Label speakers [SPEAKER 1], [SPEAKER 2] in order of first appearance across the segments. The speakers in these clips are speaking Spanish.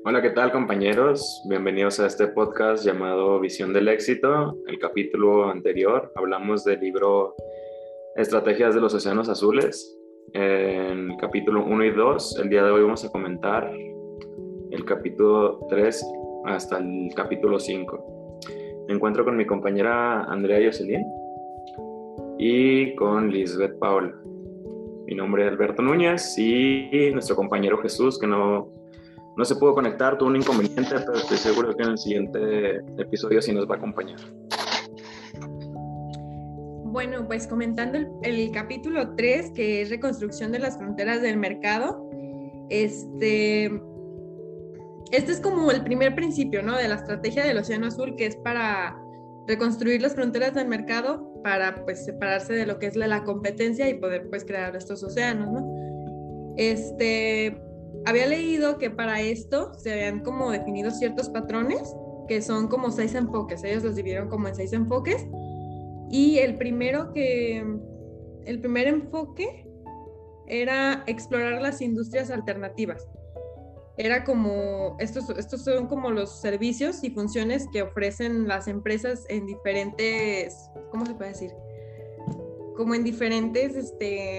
[SPEAKER 1] Hola, ¿qué tal, compañeros? Bienvenidos a este podcast llamado Visión del Éxito. El capítulo anterior hablamos del libro Estrategias de los Océanos Azules. En el capítulo 1 y 2, el día de hoy vamos a comentar el capítulo 3 hasta el capítulo 5. Me encuentro con mi compañera Andrea Jocelyn y con Lisbeth Paola. Mi nombre es Alberto Núñez y nuestro compañero Jesús, que no se pudo conectar, tuvo un inconveniente, pero estoy seguro que en el siguiente episodio sí nos va a acompañar.
[SPEAKER 2] Bueno, pues comentando el capítulo 3, que es reconstrucción de las fronteras del mercado, este es como el primer principio, ¿no? De la estrategia del Océano Azul, que es para reconstruir las fronteras del mercado para pues separarse de lo que es la competencia y poder pues crear estos océanos, ¿no? Había leído que para esto se habían como definido ciertos patrones, que son como 6 enfoques. Ellos los dividieron como en 6 enfoques. Y el primer enfoque era explorar las industrias alternativas. Era como, estos son como los servicios y funciones que ofrecen las empresas en diferentes, ¿cómo se puede decir? Como en diferentes,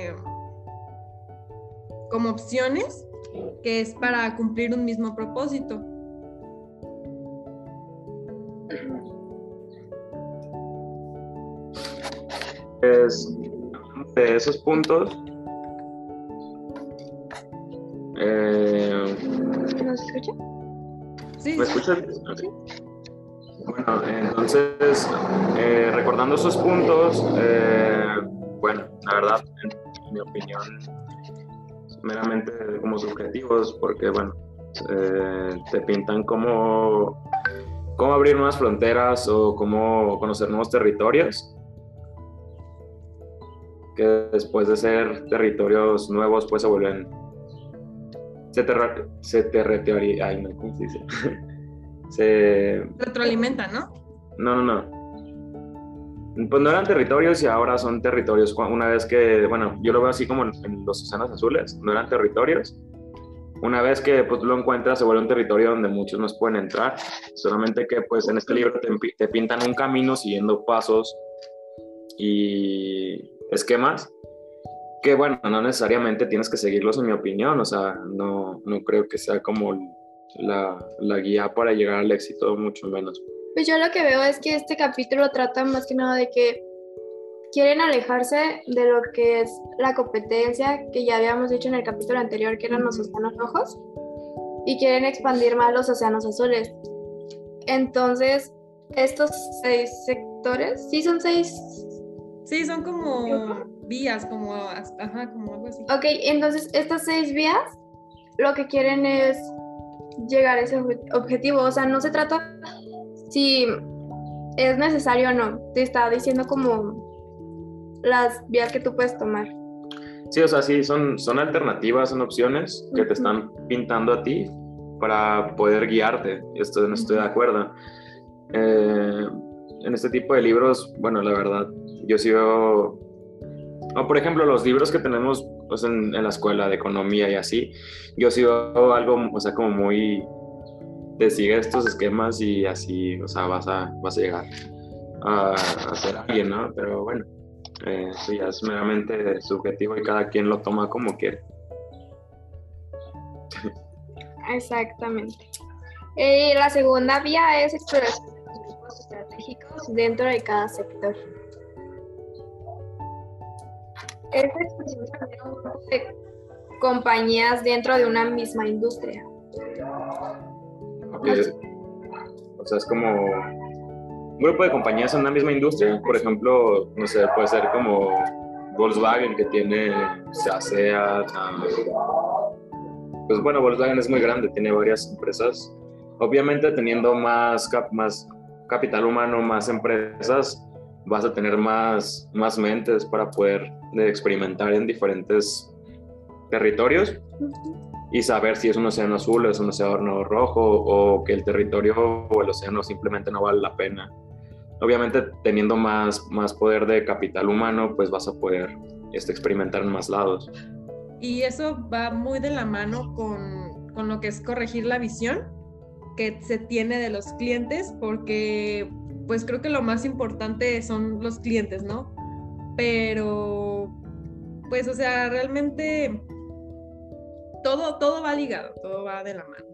[SPEAKER 2] como opciones, que es para cumplir un mismo propósito.
[SPEAKER 1] De esos puntos,
[SPEAKER 3] ¿Nos escucha?
[SPEAKER 2] Sí.
[SPEAKER 1] ¿Me escuchan? Sí. Bueno, entonces, recordando esos puntos, bueno, la verdad, en mi opinión, meramente como subjetivos, porque, bueno, te pintan cómo abrir nuevas fronteras o cómo conocer nuevos territorios, que después de ser territorios nuevos, pues se vuelven, ¿cómo se dice? Se
[SPEAKER 2] retroalimentan, ¿no?
[SPEAKER 1] No. Pues no eran territorios y ahora son territorios. Una vez que, bueno, yo lo veo así como en los océanos azules, no eran territorios. Una vez que pues, lo encuentras, se vuelve un territorio donde muchos no pueden entrar. Solamente que pues en este libro te pintan un camino siguiendo pasos y esquemas que, bueno, no necesariamente tienes que seguirlos, en mi opinión. O sea, no creo que sea como la guía para llegar al éxito, mucho menos.
[SPEAKER 3] Pues yo lo que veo es que este capítulo trata más que nada de que quieren alejarse de lo que es la competencia, que ya habíamos dicho en el capítulo anterior, que eran los océanos rojos, y quieren expandir más los océanos azules. Entonces, estos 6 sectores, ¿sí son 6?
[SPEAKER 2] Sí, son como vías, como algo así.
[SPEAKER 3] Ok, entonces estas 6 vías lo que quieren es llegar a ese objetivo. O sea, no se trata si es necesario o no. Te está diciendo como las vías que tú puedes tomar.
[SPEAKER 1] Sí, o sea, sí, son alternativas, son opciones que te están pintando a ti para poder guiarte. Esto no estoy de acuerdo. En este tipo de libros, bueno, la verdad, yo sí veo, por ejemplo, los libros que tenemos pues, en la escuela de economía y así, yo sí veo algo, o sea, como muy, te sigue estos esquemas y así, o sea, vas a llegar a ser alguien, ¿no? Pero bueno, eso ya es meramente subjetivo y cada quien lo toma como quiere.
[SPEAKER 3] Exactamente. La segunda vía es exploración de los grupos estratégicos dentro de cada sector. Esta expresión se refiere a un grupo de compañías dentro de una misma industria.
[SPEAKER 1] Okay. O sea, es como un grupo de compañías en una misma industria. Por ejemplo, no sé, puede ser como Volkswagen, que tiene SEAT. Pues bueno, Volkswagen es muy grande, tiene varias empresas. Obviamente, teniendo más capital humano, más empresas, vas a tener más mentes para poder experimentar en diferentes territorios y saber si es un océano azul o es un océano rojo, o que el territorio o el océano simplemente no vale la pena. Obviamente, teniendo más poder de capital humano, pues vas a poder experimentar en más lados.
[SPEAKER 2] Y eso va muy de la mano con lo que es corregir la visión, que se tiene de los clientes, porque pues creo que lo más importante son los clientes, ¿no? Pero pues, o sea, realmente todo va ligado, todo va de la mano.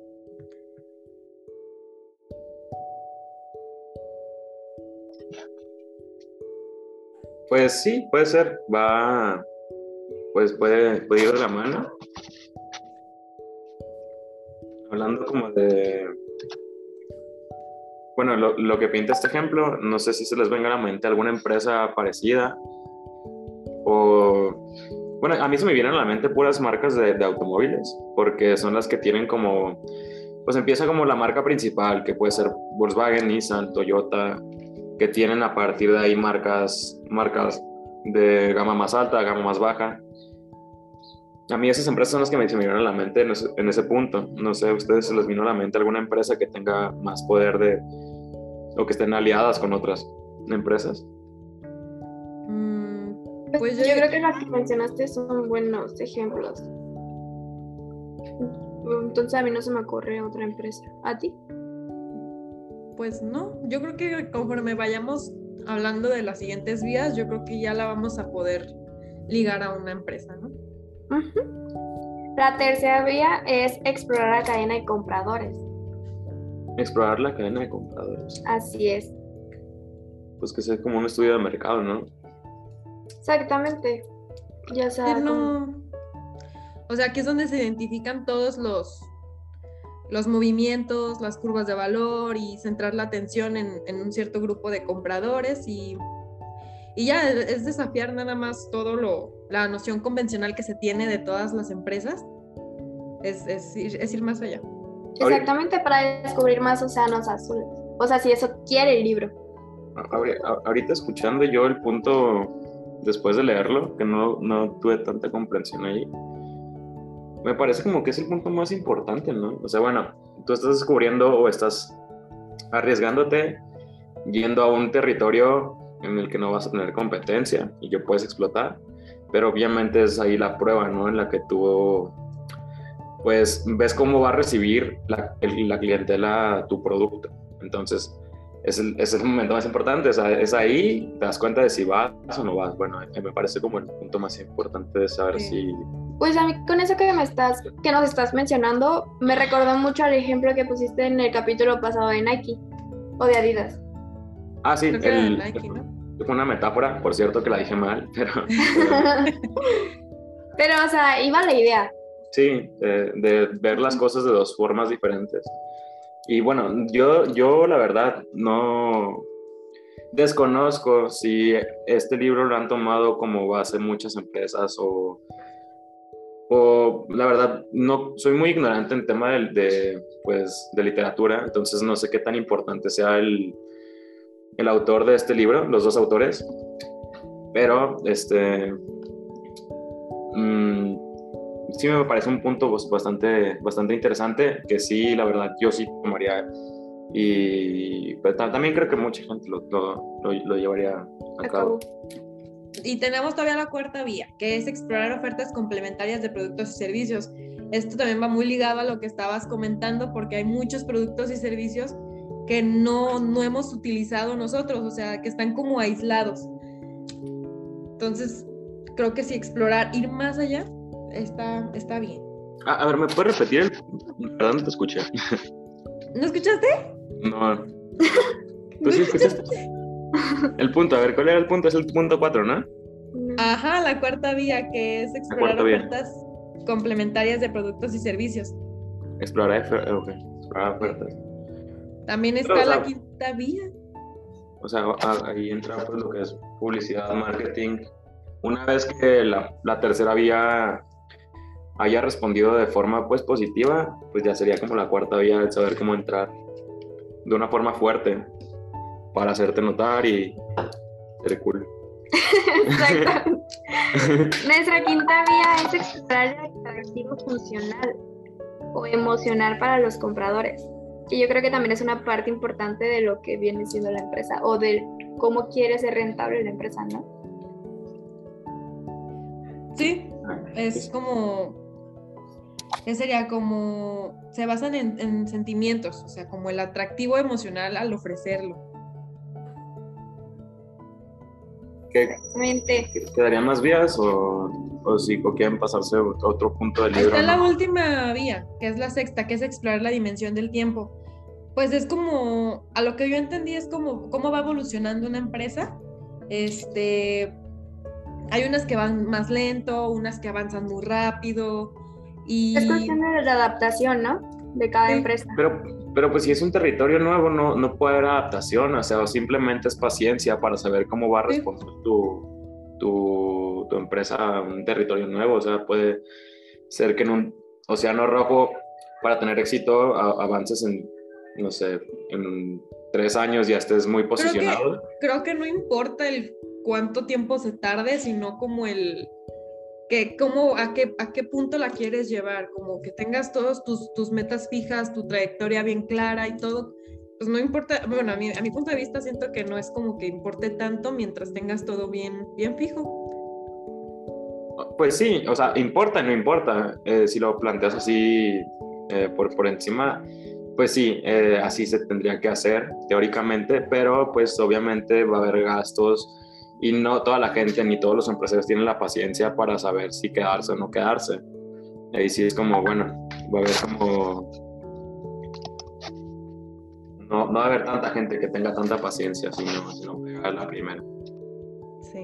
[SPEAKER 1] Pues sí, puede ser, pues puede ir de la mano. Hablando como de, bueno, lo que pinta este ejemplo, no sé si se les venga a la mente alguna empresa parecida o, bueno, a mí se me vienen a la mente puras marcas de automóviles, porque son las que tienen como, pues empieza como la marca principal, que puede ser Volkswagen, Nissan, Toyota, que tienen a partir de ahí marcas de gama más alta, gama más baja. A mí esas empresas son las que se me vienen a la mente en ese punto. No sé, ¿a ustedes se les vino a la mente alguna empresa que tenga más poder o que estén aliadas con otras empresas?
[SPEAKER 3] Pues yo creo que las que mencionaste son buenos ejemplos. Entonces a mí no se me ocurre otra empresa. ¿A ti?
[SPEAKER 2] Pues no, yo creo que conforme vayamos hablando de las siguientes vías, yo creo que ya la vamos a poder ligar a una empresa, ¿no?
[SPEAKER 3] Uh-huh. La tercera vía es explorar la cadena de compradores.
[SPEAKER 1] Explorar la cadena de compradores.
[SPEAKER 3] Así es.
[SPEAKER 1] Pues que sea como un estudio de mercado, ¿no?
[SPEAKER 3] Exactamente. Ya sea
[SPEAKER 2] no. O sea, aquí es donde se identifican todos los movimientos, las curvas de valor y centrar la atención en un cierto grupo de compradores y ya es desafiar nada más la noción convencional que se tiene de todas las empresas, es ir más allá.
[SPEAKER 3] Exactamente, para descubrir más océanos azules. O sea, si eso quiere el libro.
[SPEAKER 1] Ahorita escuchando yo el punto, después de leerlo, que no tuve tanta comprensión ahí, me parece como que es el punto más importante, ¿no? O sea, bueno, tú estás descubriendo o estás arriesgándote yendo a un territorio en el que no vas a tener competencia y que puedes explotar, pero obviamente es ahí la prueba, ¿no? En la que tú, pues, ves cómo va a recibir la clientela tu producto. Entonces, es el momento más importante, o sea, es ahí, te das cuenta de si vas o no vas. Bueno, me parece como el punto más importante de saber si...
[SPEAKER 3] Pues a mí con eso que nos estás mencionando, me recordó mucho al ejemplo que pusiste en el capítulo pasado de Nike o de Adidas.
[SPEAKER 1] Ah, sí,
[SPEAKER 2] Nike, ¿no?
[SPEAKER 1] Fue una metáfora, por cierto, que la dije mal, pero...
[SPEAKER 3] Pero, o sea, iba la idea.
[SPEAKER 1] Sí, de ver las cosas de dos formas diferentes. Y bueno, yo la verdad no desconozco si este libro lo han tomado como base muchas empresas o la verdad no soy muy ignorante en tema pues, de literatura, entonces no sé qué tan importante sea el autor de este libro, los dos autores, pero sí me parece un punto pues, bastante interesante que sí, la verdad, yo sí tomaría y pues, también creo que mucha gente lo llevaría a cabo.
[SPEAKER 2] Y tenemos todavía la cuarta vía, que es explorar ofertas complementarias de productos y servicios. Esto también va muy ligado a lo que estabas comentando, porque hay muchos productos y servicios que no hemos utilizado nosotros, o sea, que están como aislados. Entonces, creo que sí, explorar, ir más allá, está bien.
[SPEAKER 1] A ver, ¿me puedes repetir Perdón, no te escuché.
[SPEAKER 2] ¿No escuchaste?
[SPEAKER 1] No. ¿Tú sí escuchaste? El punto, a ver, ¿cuál era el punto? Es el punto 4, ¿no?
[SPEAKER 2] Ajá, la cuarta vía, que es explorar ofertas complementarias de productos y servicios.
[SPEAKER 1] Explorar ofertas.
[SPEAKER 2] También está la quinta vía.
[SPEAKER 1] O sea, ahí entra pues lo que es publicidad, marketing. Una vez que la tercera vía haya respondido de forma pues positiva, pues ya sería como la cuarta vía, el saber cómo entrar de una forma fuerte para hacerte notar y ser cool.
[SPEAKER 3] Exactamente. Nuestra quinta vía es explorar el atractivo funcional o emocional para los compradores, que yo creo que también es una parte importante de lo que viene siendo la empresa o de cómo quiere ser rentable la empresa, ¿no?
[SPEAKER 2] Sí, es como que sería como, se basan en sentimientos, o sea, como el atractivo emocional al ofrecerlo.
[SPEAKER 3] Exactamente.
[SPEAKER 1] ¿Quedarían más vías o si o quieren pasarse a otro punto del libro?
[SPEAKER 2] Está la
[SPEAKER 1] ¿No?
[SPEAKER 2] última vía, que es la sexta, que es explorar la dimensión del tiempo. Pues es como, a lo que yo entendí es como cómo va evolucionando una empresa. Hay unas que van más lento, unas que avanzan muy rápido
[SPEAKER 3] Es
[SPEAKER 2] y
[SPEAKER 3] cuestión de la adaptación, ¿no? De cada
[SPEAKER 2] sí,
[SPEAKER 3] empresa.
[SPEAKER 1] Pero pues si es un territorio nuevo, no puede haber adaptación, o sea, o simplemente es paciencia para saber cómo va a
[SPEAKER 2] sí,
[SPEAKER 1] responder tu empresa a un territorio nuevo, o sea, puede ser que en un océano rojo, para tener éxito, avances en, no sé, en 3 años ya estés muy
[SPEAKER 2] creo que,
[SPEAKER 1] posicionado.
[SPEAKER 2] creo que no importa el cuánto tiempo se tarde, sino como a qué punto la quieres llevar, como que tengas todos tus metas fijas, tu trayectoria bien clara y todo, pues no importa, bueno, a mi punto de vista siento que no es como que importe tanto mientras tengas todo bien fijo.
[SPEAKER 1] Pues sí, o sea, importa, no importa, si lo planteas así por encima, pues sí, así se tendría que hacer teóricamente, pero pues obviamente va a haber gastos y no toda la gente ni todos los empresarios tienen la paciencia para saber si quedarse o no quedarse. Ahí sí es como, bueno, va a haber como, no va a haber tanta gente que tenga tanta paciencia si no pega a la primera.
[SPEAKER 2] Sí.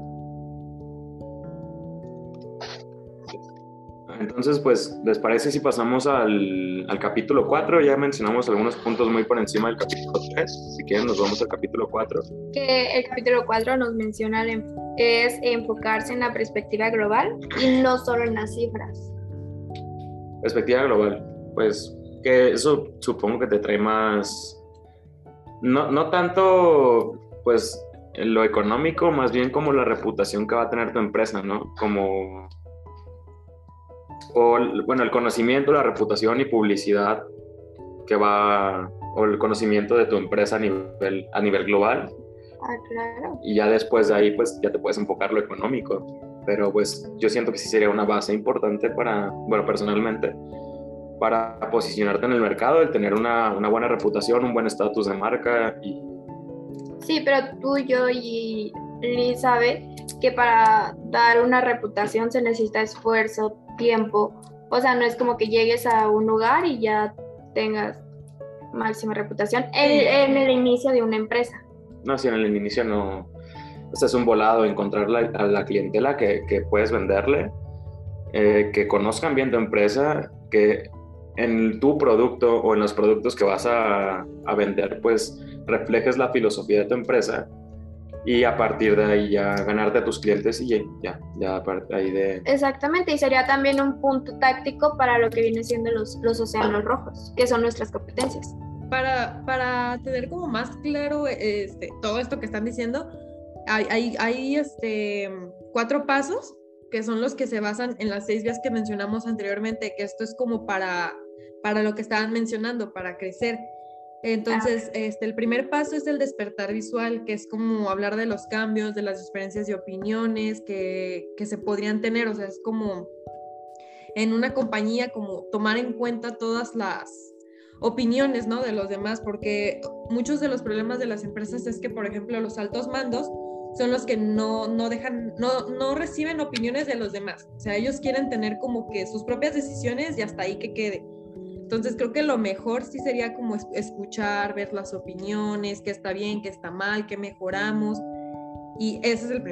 [SPEAKER 1] Entonces, pues, ¿les parece si pasamos al capítulo 4? Ya mencionamos algunos puntos muy por encima del capítulo 3. Si quieren, nos vamos al capítulo 4.
[SPEAKER 3] Que el capítulo 4 nos menciona es enfocarse en la perspectiva global y no solo en las cifras.
[SPEAKER 1] Perspectiva global. Pues, que eso supongo que te trae más... No tanto, pues, en lo económico, más bien como la reputación que va a tener tu empresa, ¿no? Como... O, bueno, el conocimiento, la reputación y publicidad que va... O el conocimiento de tu empresa a nivel global.
[SPEAKER 3] Ah, claro.
[SPEAKER 1] Y ya después de ahí pues ya te puedes enfocar lo económico, pero pues yo siento que sí sería una base importante para, bueno, personalmente, para posicionarte en el mercado, el tener una buena reputación, un buen estatus de marca y...
[SPEAKER 3] Sí, pero tú, yo y Liz sabe que para dar una reputación se necesita esfuerzo, tiempo. O sea, no es como que llegues a un lugar y ya tengas máxima reputación en el inicio de una empresa.
[SPEAKER 1] No, si en el inicio no... O sea, es un volado encontrar a la clientela que puedes venderle, que conozcan bien tu empresa, que en tu producto o en los productos que vas a vender, pues reflejes la filosofía de tu empresa y a partir de ahí ya ganarte a tus clientes y ya a partir de ahí de...
[SPEAKER 3] Exactamente, y sería también un punto táctico para lo que viene siendo los océanos rojos, que son nuestras competencias.
[SPEAKER 2] Para tener como más claro todo esto que están diciendo, hay 4 pasos que son los que se basan en las 6 vías que mencionamos anteriormente, que esto es como para lo que estaban mencionando, para crecer. Entonces, el primer paso es el despertar visual, que es como hablar de los cambios, de las diferencias de opiniones que se podrían tener, o sea, es como en una compañía como tomar en cuenta todas las opiniones, ¿no?, de los demás, porque muchos de los problemas de las empresas es que, por ejemplo, los altos mandos son los que no reciben opiniones de los demás, o sea, ellos quieren tener como que sus propias decisiones y hasta ahí que quede. Entonces creo que lo mejor sí sería como escuchar, ver las opiniones, qué está bien, qué está mal, qué mejoramos, y ese es el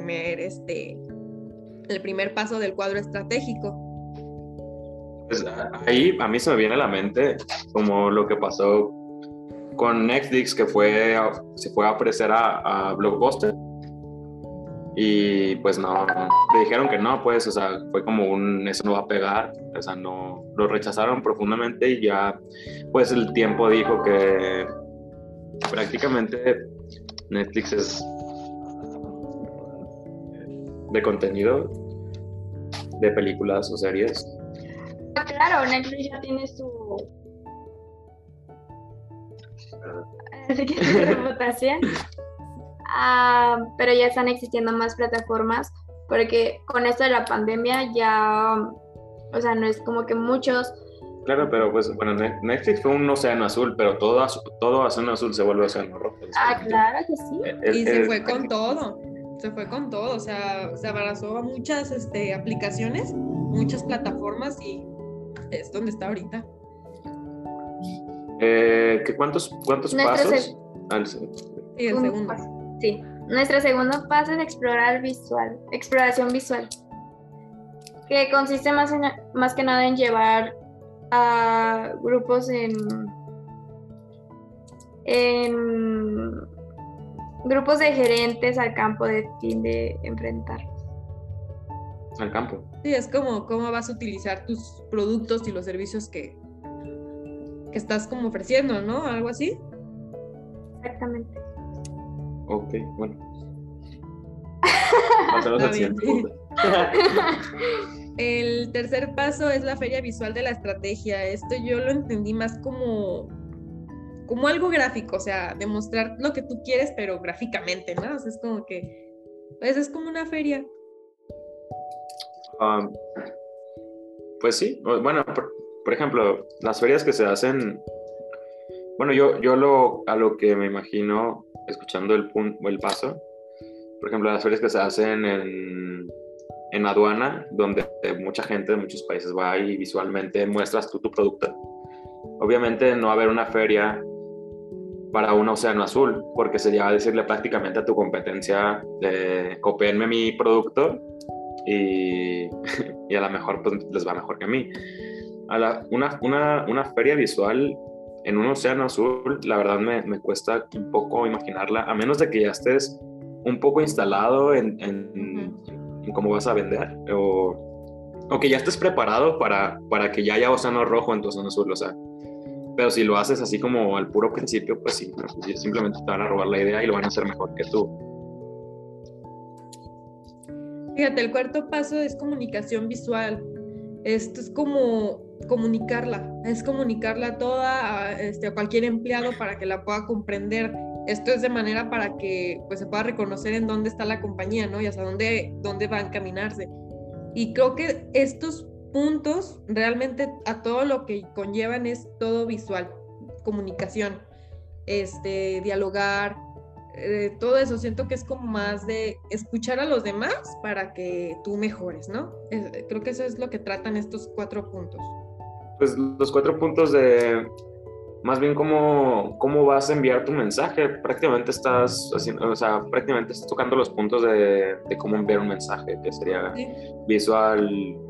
[SPEAKER 2] primer paso del cuadro estratégico.
[SPEAKER 1] Pues ahí a mí se me viene a la mente como lo que pasó con Netflix, que se fue a ofrecer a Blockbuster y pues no, le dijeron que no, pues, o sea, fue como eso no va a pegar, o sea, no, lo rechazaron profundamente y ya, pues el tiempo dijo que prácticamente Netflix es de contenido, de películas o series.
[SPEAKER 3] Claro, Netflix ya tiene su reputación, pero ya están existiendo más plataformas porque con esto de la pandemia ya O sea, no es como que muchos.
[SPEAKER 1] Claro, pero pues, bueno, Netflix fue un océano azul, pero todo océano azul se vuelve océano rojo.
[SPEAKER 3] Ah, claro que sí.
[SPEAKER 2] Y se fue con todo. Se fue con todo. O sea, se abrazó a muchas aplicaciones, muchas plataformas y es donde está ahorita.
[SPEAKER 1] ¿Cuántos
[SPEAKER 3] Nuestro
[SPEAKER 1] pasos?
[SPEAKER 2] Sí, el segundo.
[SPEAKER 3] paso. Sí. Nuestro segundo paso es exploración visual, que consiste más que nada en llevar a grupos en grupos de gerentes al campo de fin de enfrentar.
[SPEAKER 1] Al campo.
[SPEAKER 2] Sí, es como cómo vas a utilizar tus productos y los servicios que estás como ofreciendo, ¿no? Algo así.
[SPEAKER 3] Exactamente.
[SPEAKER 1] Ok, bueno. Pasamos al
[SPEAKER 2] Está bien.
[SPEAKER 1] siguiente punto.
[SPEAKER 2] El tercer paso es la feria visual de la estrategia. Esto yo lo entendí más como algo gráfico, o sea, demostrar lo que tú quieres, pero gráficamente, ¿no? O sea, es como que, pues es como una feria.
[SPEAKER 1] Pues sí, bueno, por ejemplo, las ferias que se hacen, bueno, a lo que me imagino, escuchando el paso, por ejemplo, las ferias que se hacen en aduana, donde mucha gente de muchos países va y visualmente muestras tú tu producto. Obviamente no va a haber una feria para un océano azul, porque sería decirle prácticamente a tu competencia, copéenme mi producto y a lo mejor pues, les va mejor que a mí. Una feria visual en un océano azul, la verdad me cuesta un poco imaginarla, a menos de que ya estés un poco instalado en cómo vas a vender, o que ya estés preparado para que ya haya océano rojo en tu océano azul, o sea. Pero si lo haces así como al puro principio, pues sí, pues simplemente te van a robar la idea y lo van a hacer mejor que tú.
[SPEAKER 2] Fíjate, el cuarto paso es comunicación visual. Esto es como comunicarla toda a cualquier empleado para que la pueda comprender. Esto es de manera para que pues, se pueda reconocer en dónde está la compañía, ¿no? Y hasta dónde va a encaminarse. Y creo que estos puntos realmente a todo lo que conllevan es todo visual, comunicación, dialogar, todo eso. Siento que es como más de escuchar a los demás para que tú mejores, ¿no? Creo que eso es lo que tratan estos 4 puntos.
[SPEAKER 1] Pues los 4 puntos de más bien cómo vas a enviar tu mensaje. Prácticamente estás haciendo, o sea, prácticamente estás tocando los puntos de cómo enviar un mensaje, que sería
[SPEAKER 2] Sí.
[SPEAKER 1] visual,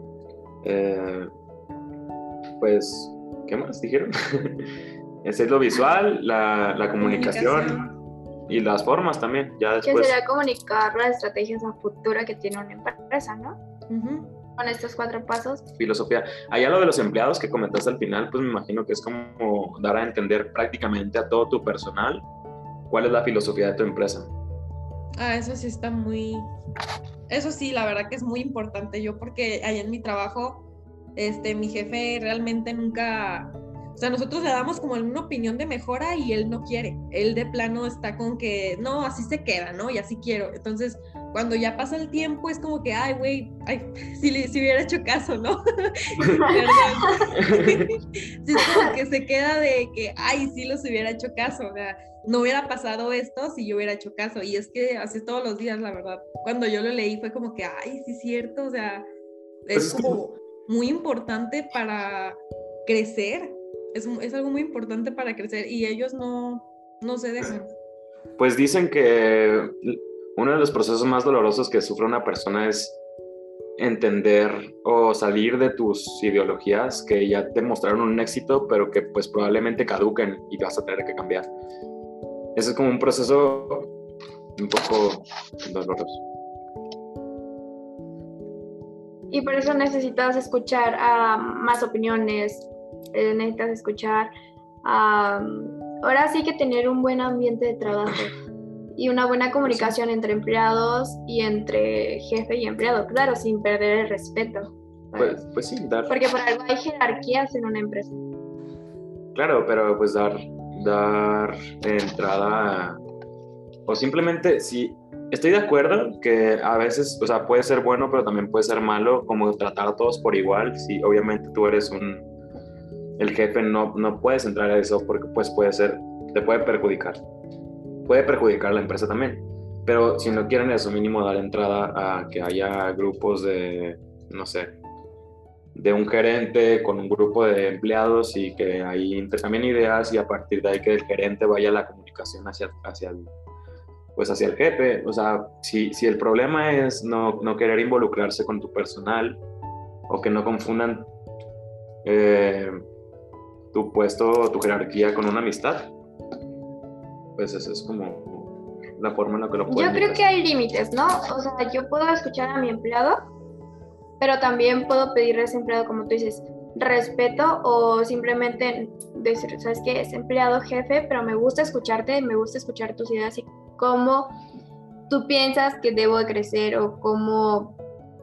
[SPEAKER 1] pues, ¿qué más dijeron? Es lo visual, la comunicación y las formas también. Ya después.
[SPEAKER 3] Que sería comunicar las estrategias a futuro que tiene una empresa, ¿no? Con estos 4 pasos.
[SPEAKER 1] Filosofía. Allá lo de los empleados que comentaste al final, pues me imagino que es como dar a entender prácticamente a todo tu personal cuál es la filosofía de tu empresa.
[SPEAKER 2] Eso sí está eso sí, la verdad que es muy importante. Yo porque allá en mi trabajo, mi jefe realmente nunca, o sea, nosotros le damos como una opinión de mejora y él no quiere. Él de plano está con que, no, así se queda, ¿no? Y así quiero. Entonces, cuando ya pasa el tiempo es como que, ay, güey, si hubiera hecho caso, ¿no? Perdón. Sí, es como que se queda de que, ay, sí los hubiera hecho caso, o sea, no hubiera pasado esto si yo hubiera hecho caso. Y es que así todos los días, la verdad. Cuando yo lo leí fue como que, ay, sí es cierto, o sea, es como muy importante para crecer. Es algo muy importante para crecer y ellos no se dejan.
[SPEAKER 1] Pues dicen que uno de los procesos más dolorosos que sufre una persona es entender o salir de tus ideologías que ya te mostraron un éxito, pero que pues probablemente caduquen y vas a tener que cambiar. Ese es como un proceso un poco doloroso.
[SPEAKER 3] Y por eso necesitas escuchar más opiniones, necesitas escuchar, ahora sí que tener un buen ambiente de trabajo y una buena comunicación entre empleados y entre jefe y empleado, claro, sin perder el respeto.
[SPEAKER 1] Pues sí,
[SPEAKER 3] porque por algo hay jerarquías en una empresa.
[SPEAKER 1] Claro, pero pues dar entrada o simplemente si estoy de acuerdo que a veces, o sea, puede ser bueno, pero también puede ser malo, como tratar a todos por igual. Si obviamente tú eres el jefe, no puedes entrar a eso porque pues te puede perjudicar. Puede perjudicar a la empresa también. Pero si no quieren eso, mínimo dar entrada a que haya grupos de, no sé, de un gerente con un grupo de empleados y que ahí intercambien ideas y a partir de ahí que el gerente vaya a la comunicación hacia el jefe. O sea, si el problema es no querer involucrarse con tu personal o que no confundan tu puesto, tu jerarquía con una amistad, pues eso es como la forma en la que lo pueden
[SPEAKER 3] Yo creo
[SPEAKER 1] llegar.
[SPEAKER 3] que hay límites, ¿no? O sea, yo puedo escuchar a mi empleado, pero también puedo pedirle a ese empleado, como tú dices, respeto o simplemente decir, ¿sabes qué? Es empleado jefe, pero me gusta escucharte, me gusta escuchar tus ideas y cómo tú piensas que debo de crecer o cómo...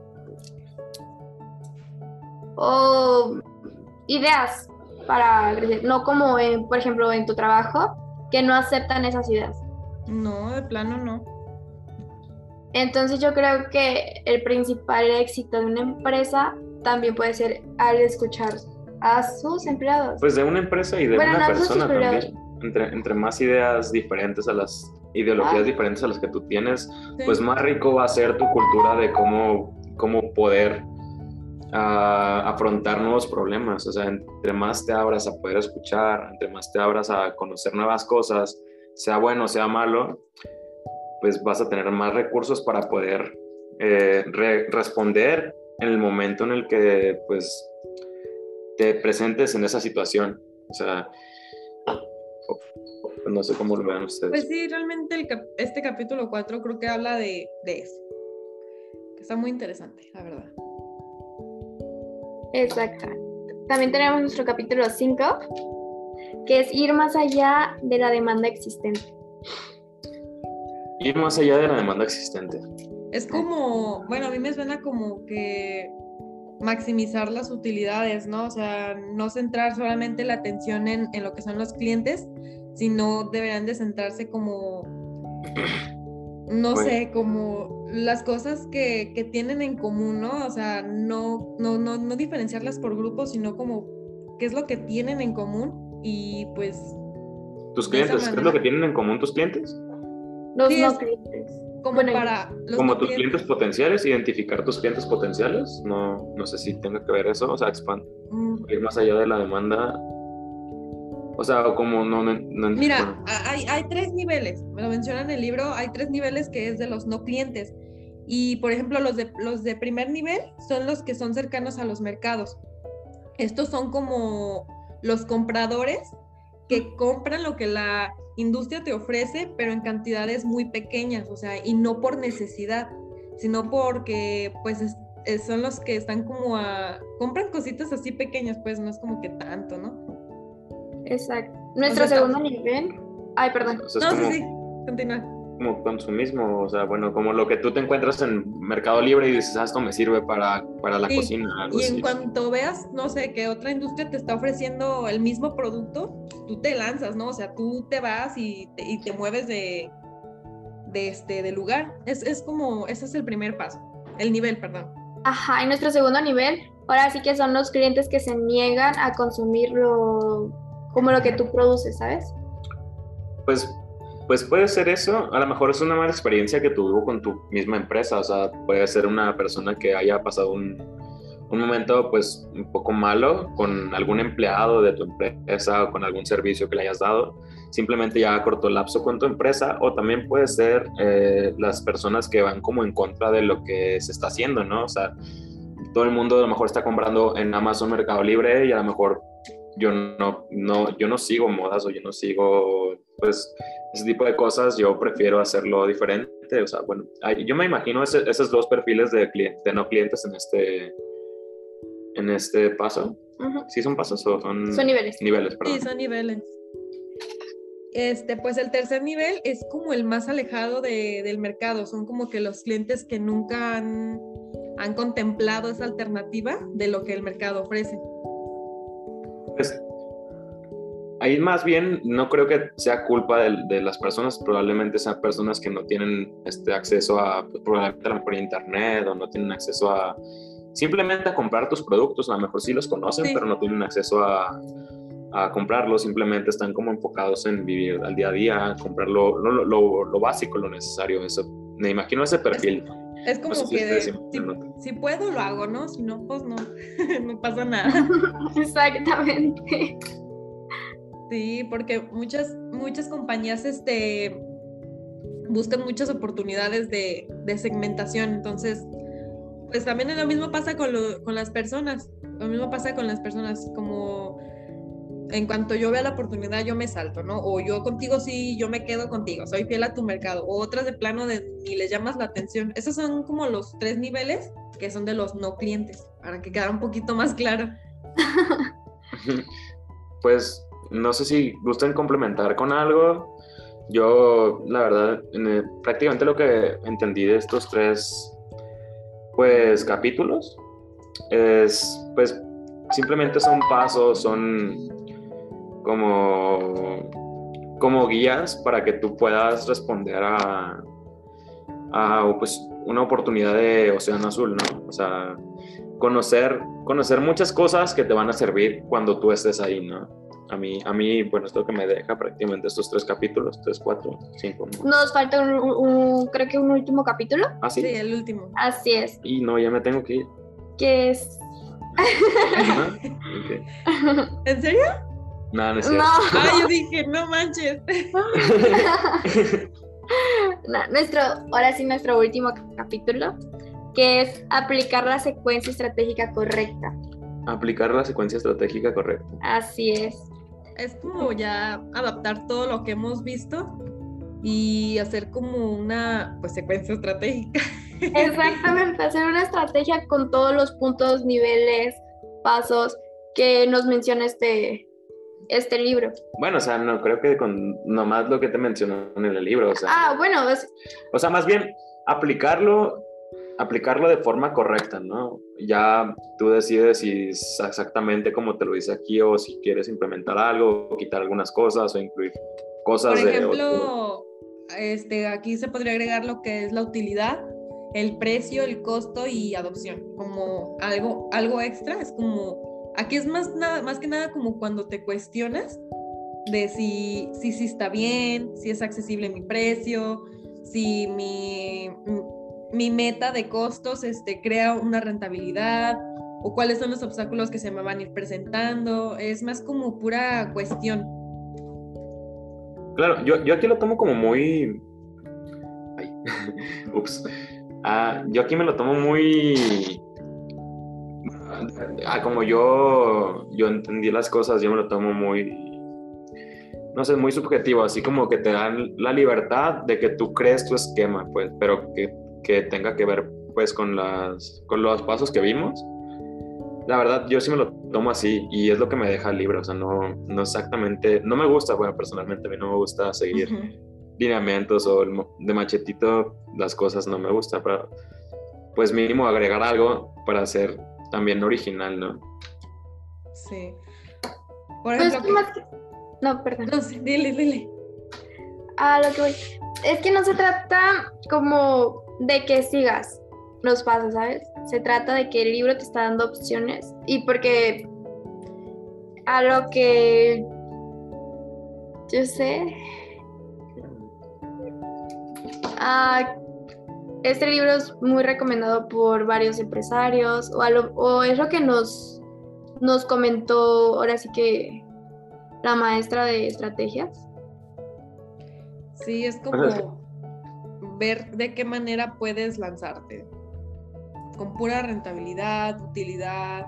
[SPEAKER 3] o ideas para crecer, no como, por ejemplo, en tu trabajo, que no aceptan esas ideas.
[SPEAKER 2] No, de plano no.
[SPEAKER 3] Entonces yo creo que el principal éxito de una empresa también puede ser al escuchar a sus empleados.
[SPEAKER 1] Pues de una empresa y de
[SPEAKER 3] Bueno,
[SPEAKER 1] una
[SPEAKER 3] no sus
[SPEAKER 1] persona
[SPEAKER 3] empleados.
[SPEAKER 1] también. Entre más ideas diferentes a las ideologías diferentes a las que tú tienes,
[SPEAKER 2] Sí.
[SPEAKER 1] pues más rico va a ser tu cultura de cómo poder afrontar nuevos problemas. O sea, entre más te abras a poder escuchar, entre más te abras a conocer nuevas cosas, sea bueno, sea malo, pues vas a tener más recursos para poder responder en el momento en el que pues te presentes en esa situación. O sea, no sé cómo lo vean ustedes.
[SPEAKER 2] Pues sí, realmente este capítulo 4 creo que habla de eso. Que está muy interesante, la verdad.
[SPEAKER 3] Exacto. También tenemos nuestro capítulo 5, que es ir más allá de la demanda existente.
[SPEAKER 1] Ir más allá de la demanda existente.
[SPEAKER 2] Es como, bueno, a mí me suena como que maximizar las utilidades, ¿no? O sea, no centrar solamente la atención en lo que son los clientes, sino deberán de centrarse como, no
[SPEAKER 1] Bueno.
[SPEAKER 2] sé, como las cosas que tienen en común, ¿no? O sea, no diferenciarlas por grupos, sino como qué es lo que tienen en común y pues...
[SPEAKER 1] ¿Tus
[SPEAKER 2] de esa
[SPEAKER 1] clientes? ¿Qué es lo
[SPEAKER 2] manera.
[SPEAKER 1] que tienen en común tus clientes?
[SPEAKER 3] Los
[SPEAKER 2] Sí,
[SPEAKER 3] no
[SPEAKER 2] es
[SPEAKER 3] clientes.
[SPEAKER 2] como
[SPEAKER 3] Bueno,
[SPEAKER 2] para los
[SPEAKER 1] Como
[SPEAKER 2] no
[SPEAKER 1] tus clientes
[SPEAKER 2] clientes.
[SPEAKER 1] potenciales, identificar tus clientes potenciales. No sé si tenga que ver eso, o sea, ir más allá de la demanda. O sea, como
[SPEAKER 2] Mira,
[SPEAKER 1] bueno.
[SPEAKER 2] hay 3 niveles, me lo menciona en el libro, hay 3 niveles que es de los no clientes. Y, por ejemplo, los de primer nivel son los que son cercanos a los mercados. Estos son como los compradores que compran lo que la industria te ofrece, pero en cantidades muy pequeñas, o sea, y no por necesidad, sino porque, pues, son los que están como compran cositas así pequeñas, pues, no es como que tanto, ¿no?
[SPEAKER 3] exacto. Nuestro
[SPEAKER 2] O sea,
[SPEAKER 3] segundo nivel. Ay, perdón.
[SPEAKER 1] O sea, es
[SPEAKER 2] no,
[SPEAKER 1] como,
[SPEAKER 2] sí, continúa.
[SPEAKER 1] como consumismo, o sea, bueno, como lo que tú te encuentras en Mercado Libre y dices, esto me sirve para la
[SPEAKER 2] Sí,
[SPEAKER 1] cocina, algo
[SPEAKER 2] y en
[SPEAKER 1] así.
[SPEAKER 2] cuanto veas, no sé, que otra industria te está ofreciendo el mismo producto, tú te lanzas, ¿no? O sea, tú te vas y te mueves de lugar. Es como, ese es el primer paso, el nivel, perdón.
[SPEAKER 3] Ajá, y nuestro segundo nivel, ahora sí que son los clientes que se niegan a consumir como lo que tú produces, ¿sabes?
[SPEAKER 1] Pues puede ser eso, a lo mejor es una mala experiencia que tuvo con tu misma empresa, o sea, puede ser una persona que haya pasado un momento pues un poco malo con algún empleado de tu empresa o con algún servicio que le hayas dado, simplemente ya cortó el lapso con tu empresa, o también puede ser las personas que van como en contra de lo que se está haciendo, ¿no? O sea, todo el mundo a lo mejor está comprando en Amazon Mercado Libre y a lo mejor yo no sigo modas o yo no sigo pues ese tipo de cosas, yo prefiero hacerlo diferente. O sea, bueno, yo me imagino esos dos perfiles de no clientes en este paso.
[SPEAKER 3] Uh-huh.
[SPEAKER 1] ¿Sí son pasos o son
[SPEAKER 3] niveles?
[SPEAKER 1] Niveles, perdón.
[SPEAKER 2] Sí, son niveles. Pues el tercer nivel es como el más alejado del mercado, son como que los clientes que nunca han contemplado esa alternativa de lo que el mercado ofrece.
[SPEAKER 1] ahí más bien no creo que sea culpa de las personas, probablemente sean personas que no tienen acceso a, pues, probablemente a lo mejor internet, o no tienen acceso a simplemente a comprar tus productos. A lo mejor sí los conocen,
[SPEAKER 2] Sí.
[SPEAKER 1] pero no tienen acceso a comprarlos, simplemente están como enfocados en vivir al día a día, comprar lo básico, lo necesario. Eso, me imagino ese perfil.
[SPEAKER 2] Es como
[SPEAKER 1] No sé si
[SPEAKER 2] que
[SPEAKER 1] ustedes
[SPEAKER 2] si puedo lo hago, ¿no? Si no, pues no, no pasa nada.
[SPEAKER 3] Exactamente.
[SPEAKER 2] Sí, porque muchas compañías buscan muchas oportunidades de segmentación. Entonces, pues también lo mismo pasa con las personas. Lo mismo pasa con las personas, como en cuanto yo vea la oportunidad, yo me salto, ¿no? O yo contigo sí, yo me quedo contigo, soy fiel a tu mercado. O otras de plano ni les llamas la atención. Esos son como los 3 niveles que son de los no clientes, para que quede un poquito más claro.
[SPEAKER 1] Pues no sé si gustan complementar con algo. Yo, la verdad, prácticamente lo que entendí de estos 3, pues, capítulos es, pues, simplemente son pasos, son como guías para que tú puedas responder a pues, una oportunidad de Océano Azul, ¿no? O sea, conocer muchas cosas que te van a servir cuando tú estés ahí, ¿no? A mí, bueno, esto que me deja prácticamente estos 3 capítulos, 3, 4, 5, ¿no?
[SPEAKER 3] Nos falta creo que un último capítulo.
[SPEAKER 1] ¿Ah, sí?
[SPEAKER 2] Sí, el último.
[SPEAKER 3] Así es.
[SPEAKER 1] Y no, ya me tengo que ir.
[SPEAKER 3] Que es...
[SPEAKER 1] ¿Ah? Okay.
[SPEAKER 2] ¿En serio?
[SPEAKER 1] No, no es cierto.
[SPEAKER 2] Ah, yo dije, no manches.
[SPEAKER 3] No, ahora sí nuestro último capítulo, que es aplicar la secuencia estratégica correcta.
[SPEAKER 1] Aplicar la secuencia estratégica correcta.
[SPEAKER 3] Así es.
[SPEAKER 2] Es como ya adaptar todo lo que hemos visto y hacer como una, pues, secuencia estratégica.
[SPEAKER 3] Exactamente, hacer una estrategia con todos los puntos, niveles, pasos que nos menciona este libro.
[SPEAKER 1] Bueno, o sea, no creo que con nomás lo que te mencionó en el libro, o sea.
[SPEAKER 3] Bueno,
[SPEAKER 1] O sea, más bien aplicarlo de forma correcta, ¿no? Ya tú decides si es exactamente como te lo dice aquí, o si quieres implementar algo, o quitar algunas cosas, o incluir cosas
[SPEAKER 2] Por
[SPEAKER 1] de
[SPEAKER 2] ejemplo, aquí se podría agregar lo que es la utilidad, el precio, el costo y adopción, como algo extra. Es como, aquí es más que nada como cuando te cuestionas de si está bien, si es accesible mi precio, si mi meta de costos crea una rentabilidad, o cuáles son los obstáculos que se me van a ir presentando. Es más como pura cuestión.
[SPEAKER 1] Claro, yo aquí lo tomo como muy... Ay. Ups. Yo aquí me lo tomo muy... como yo entendí las cosas, yo me lo tomo muy... No sé, muy subjetivo, así como que te dan la libertad de que tú crees tu esquema, pues, pero que tenga que ver, pues, con los pasos que vimos. La verdad, yo sí me lo tomo así, y es lo que me deja el libro. O sea, no exactamente, no me gusta, bueno, personalmente a mí no me gusta seguir lineamientos o de machetito las cosas, no me gusta, pero pues mínimo agregar algo para ser también original, ¿no?
[SPEAKER 2] Sí. Por
[SPEAKER 3] pues
[SPEAKER 2] ejemplo,
[SPEAKER 3] no, perdón.
[SPEAKER 2] No, sí, dile.
[SPEAKER 3] Lo que voy es que no se trata como de que sigas los pasos, ¿sabes? Se trata de que el libro te está dando opciones, y porque a lo que yo sé, este libro es muy recomendado por varios empresarios, o es lo que nos comentó ahora sí que la maestra de estrategias.
[SPEAKER 2] Sí, es como ver de qué manera puedes lanzarte. Con pura rentabilidad, utilidad,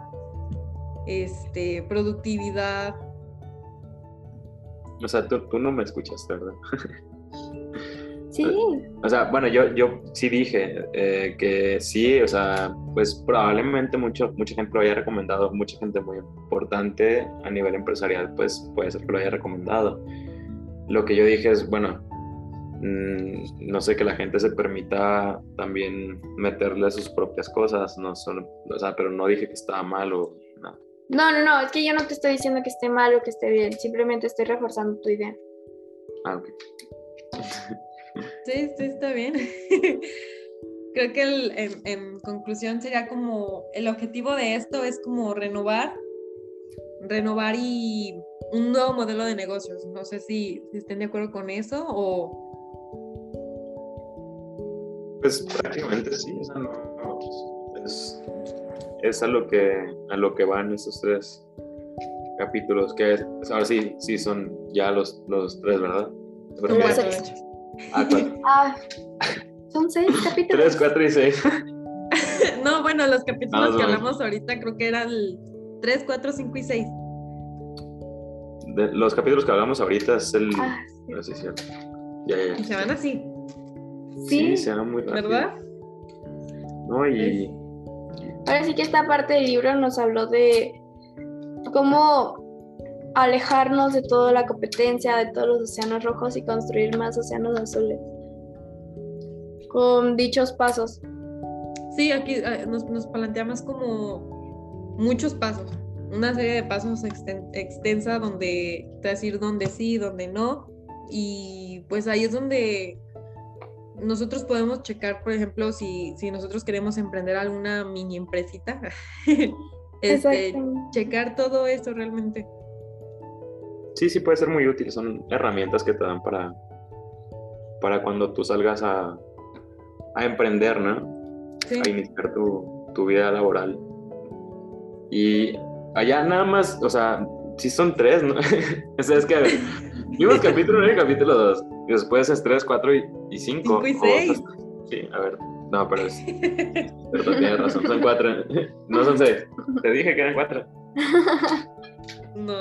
[SPEAKER 2] productividad.
[SPEAKER 1] O sea, tú no me escuchas, ¿verdad?
[SPEAKER 3] Sí.
[SPEAKER 1] O sea, bueno, yo sí dije que sí, o sea, pues probablemente mucha gente lo haya recomendado, mucha gente muy importante a nivel empresarial, pues puede ser que lo haya recomendado. Lo que yo dije es, bueno, no sé, que la gente se permita también meterle sus propias cosas, no solo, o sea, pero no dije que estaba mal o nada.
[SPEAKER 3] No, es que yo no te estoy diciendo que esté mal o que esté bien, simplemente estoy reforzando tu idea.
[SPEAKER 1] Ah, ok.
[SPEAKER 2] Sí, está bien. Creo que en conclusión sería como el objetivo de esto es como renovar y un nuevo modelo de negocios. No sé si estén de acuerdo con eso o...
[SPEAKER 1] Pues prácticamente sí, o sea, no, es a lo que van estos 3 capítulos, que ahora sí son ya los 3, ¿verdad?
[SPEAKER 2] Son
[SPEAKER 3] Los
[SPEAKER 2] 4, de
[SPEAKER 3] 6.
[SPEAKER 2] hecho.
[SPEAKER 1] 4.
[SPEAKER 3] Son 6 capítulos.
[SPEAKER 1] 3, 4 y 6.
[SPEAKER 2] No, bueno, los capítulos
[SPEAKER 1] No,
[SPEAKER 2] que
[SPEAKER 1] no.
[SPEAKER 2] hablamos ahorita creo que eran el 3, 4, 5 y 6.
[SPEAKER 1] Los capítulos que hablamos ahorita es el...
[SPEAKER 3] Sí.
[SPEAKER 1] No sé si es cierto. Ya.
[SPEAKER 2] Y se van así,
[SPEAKER 1] Sí, se va muy rápido.
[SPEAKER 2] ¿verdad?
[SPEAKER 1] No, y...
[SPEAKER 3] Ahora sí que esta parte del libro nos habló de cómo alejarnos de toda la competencia, de todos los océanos rojos y construir más océanos azules. Con dichos pasos.
[SPEAKER 2] Sí, aquí nos planteamos como muchos pasos, una serie de pasos extensa donde te vas a decir dónde sí, dónde no, y pues ahí es donde nosotros podemos checar, por ejemplo, si nosotros queremos emprender alguna mini empresita, checar todo esto realmente.
[SPEAKER 1] Sí, puede ser muy útil. Son herramientas que te dan para cuando tú salgas a emprender, ¿no?
[SPEAKER 2] Sí.
[SPEAKER 1] A iniciar tu vida laboral. Y allá nada más, o sea, sí son 3, ¿no? O sea, es que vimos capítulo 1 y capítulo 2. Y después es 3, 4 y 5.
[SPEAKER 2] 5 y 6.
[SPEAKER 1] Sí, a ver. No, pero tienes razón, son 4. No son 6. Te dije que eran 4.
[SPEAKER 2] No.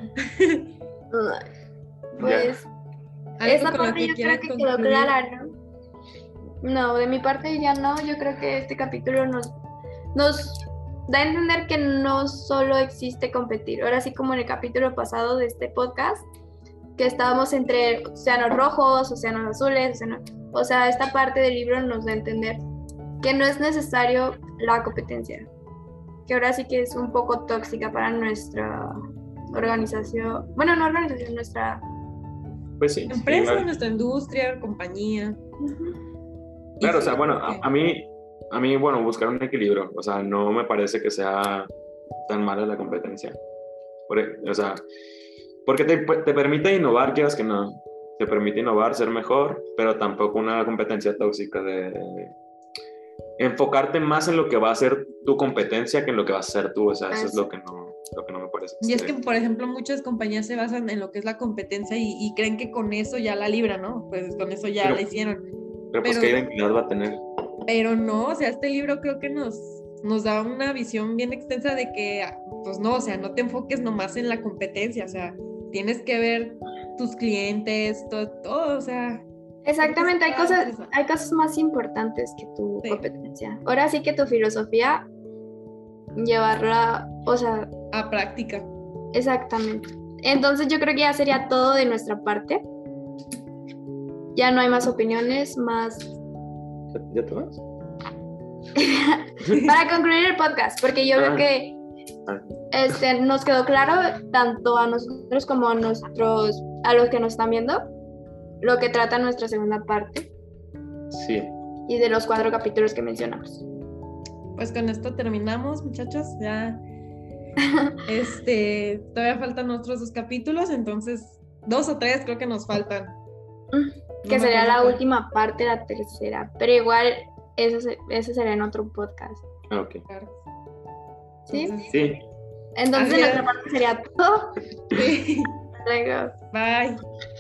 [SPEAKER 3] Pues esa parte yo creo que quedó clara, ¿no? No, de mi parte ya no. Yo creo que este capítulo nos da a entender que no solo existe competir. Ahora sí, como en el capítulo pasado de este podcast, que estábamos entre océanos rojos, océanos azules, o sea, esta parte del libro nos da a entender que no es necesario la competencia, que ahora sí que es un poco tóxica para nuestra organización, bueno, no organización, nuestra...
[SPEAKER 1] Pues sí.
[SPEAKER 2] Empresa,
[SPEAKER 1] claro.
[SPEAKER 2] nuestra industria, compañía.
[SPEAKER 1] Claro, o sea, bueno, a mí, bueno, buscar un equilibrio, o sea, no me parece que sea tan mala la competencia. O sea, porque te permite innovar, quieras que no, te permite innovar, ser mejor, pero tampoco una competencia tóxica de enfocarte más en lo que va a ser tu competencia que en lo que vas a ser tú, o sea, eso es lo que no me parece.
[SPEAKER 2] Y es que, por ejemplo, muchas compañías se basan en lo que es la competencia y creen que con eso ya la libran, ¿no? Pues con eso ya la hicieron.
[SPEAKER 1] Pero pues, ¿qué identidad va a tener?
[SPEAKER 2] Pero no, o sea, este libro creo que nos da una visión bien extensa de que, pues no, o sea, no te enfoques nomás en la competencia, o sea, tienes que ver tus clientes, todo, o sea...
[SPEAKER 3] Exactamente, hay cosas más importantes que tu competencia. Ahora sí que tu filosofía, llevarla, o sea...
[SPEAKER 2] a práctica.
[SPEAKER 3] Exactamente. Entonces yo creo que ya sería todo de nuestra parte. Ya no hay más opiniones, más...
[SPEAKER 1] ¿Ya te vas?
[SPEAKER 3] Para concluir el podcast, porque yo veo que nos quedó claro, tanto a nosotros como a los que nos están viendo, lo que trata nuestra segunda parte.
[SPEAKER 1] Sí.
[SPEAKER 3] Y de los 4 capítulos que mencionamos.
[SPEAKER 2] Pues con esto terminamos, muchachos. Ya todavía faltan otros 2 capítulos, entonces 2 o 3 creo que nos faltan.
[SPEAKER 3] Que sería la última parte, la tercera. Pero igual, eso será en otro podcast.
[SPEAKER 1] Ok.
[SPEAKER 3] ¿Sí?
[SPEAKER 1] Sí.
[SPEAKER 3] Entonces, nuestra parte sería todo.
[SPEAKER 2] Sí.
[SPEAKER 3] Luego.
[SPEAKER 2] Bye.